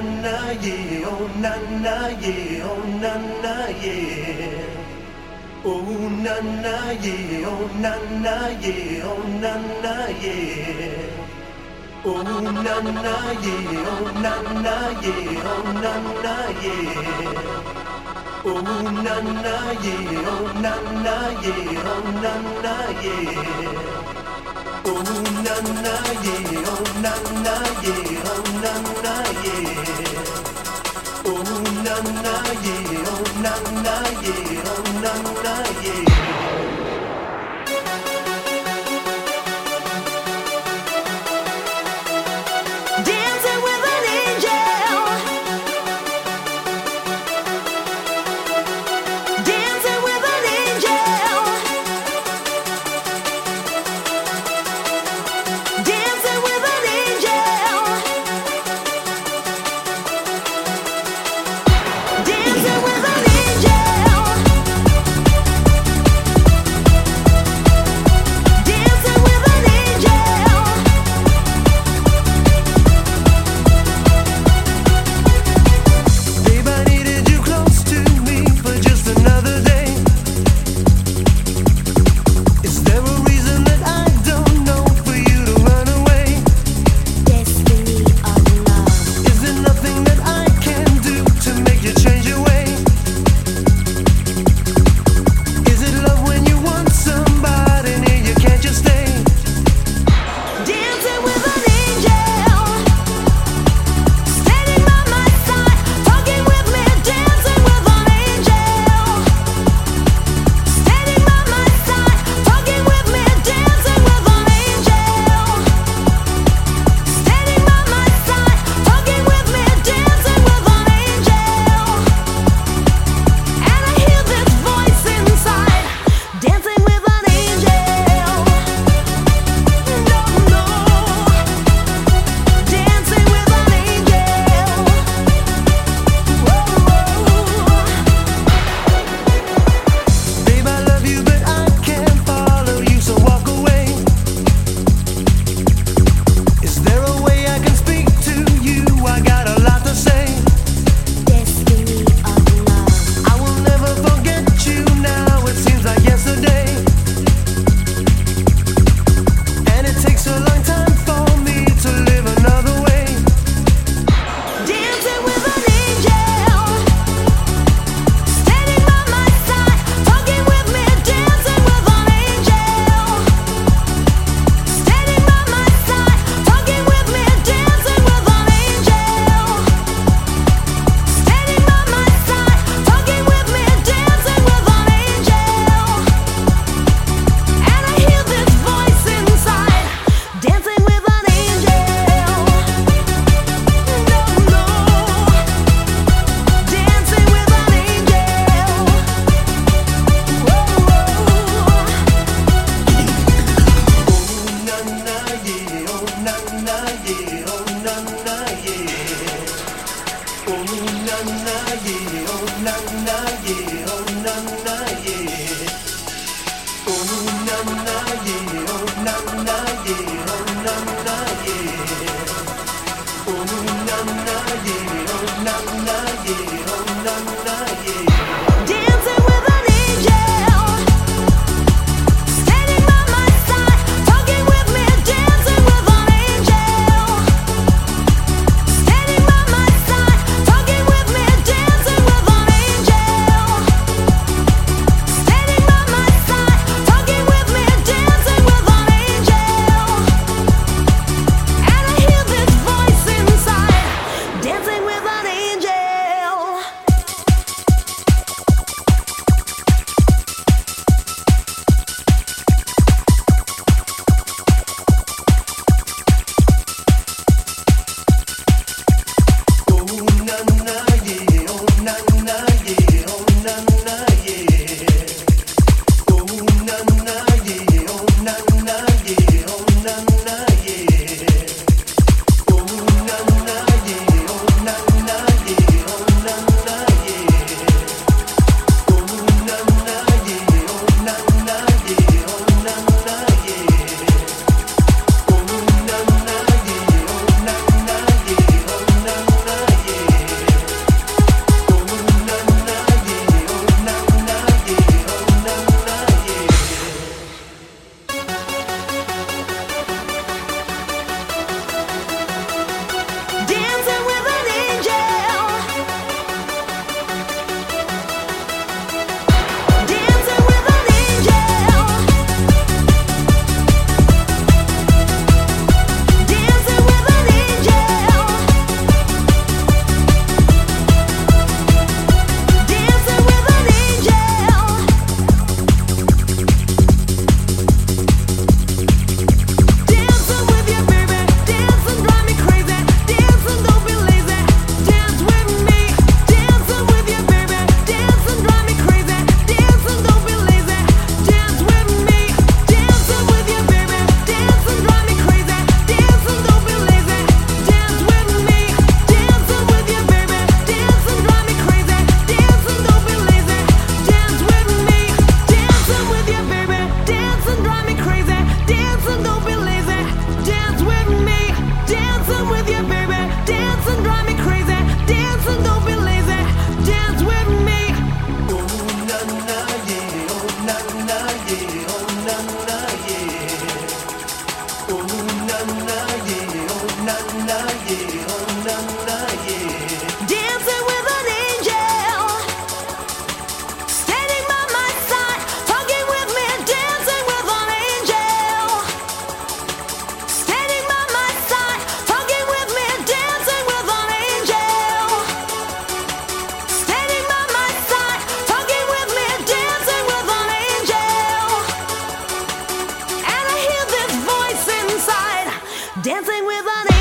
na yeah, oh na na yeah, oh na na yeah. Oh na na yeah, oh na na yeah, oh na na yeah. Oh na na yeah, oh na na yeah, oh na na yeah. Oh na na yeah, oh na na yeah, oh na na yeah. Oh na na yeah, oh na na yeah, oh na na yeah. Oh na na yeah, oh na na yeah, oh na na yeah. na yeah, oh na na yeah, oh na na yeah. Dancing with an angel, standing by my side, talking with me, dancing with an angel, standing by my side, talking with me, dancing with an angel, standing by my side, talking with me, dancing with an angel, and I hear this voice inside, dancing with an angel.